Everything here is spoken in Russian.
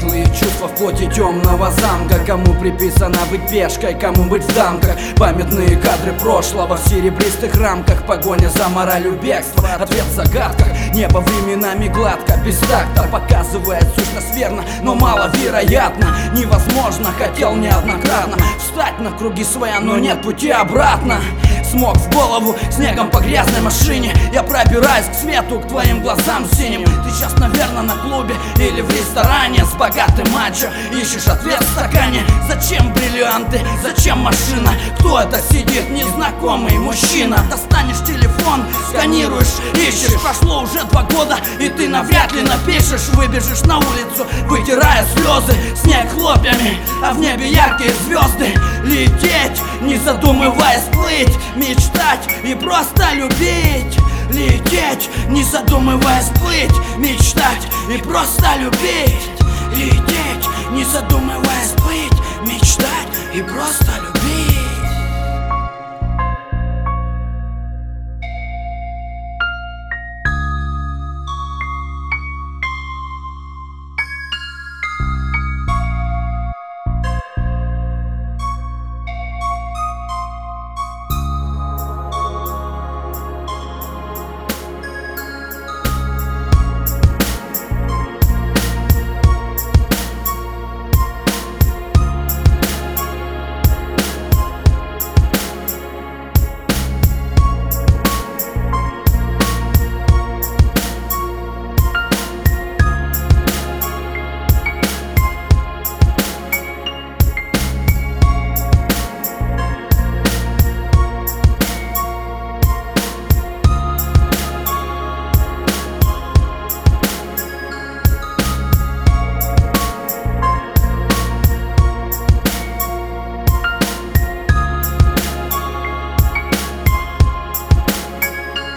Светлые чувства в плоти темного замка. Кому приписано быть пешкой, кому быть в дамках. Памятные кадры прошлого в серебристых рамках. Погоня за моралью, бегство, ответ в загадках. Небо временами гладко, без такта показывает сущность верно, но маловероятно. Невозможно, хотел неоднократно встать на круги своя, но нет пути обратно. Смог в голову снегом по грязной машине. Я пробираюсь к свету, к твоим глазам синим. Ты сейчас, наверное, на клубе или в ресторане с богатым мачо. Ищешь ответ в стакане. Зачем бриллианты, зачем машина? Кто это сидит, незнакомый мужчина? Достанешь телефон, сканируешь, ищешь. Прошло уже 2 года, и ты навряд ли напишешь. Выбежишь на улицу, вытирая слезы. Снег хлопьями, а в небе яркие звезды. Лететь, не задумываясь, плыть. Мечтать и просто любить. Лететь, не задумываясь, плыть. Мечтать и просто любить. Лететь, не задумываясь, плыть. Мечтать и просто любить.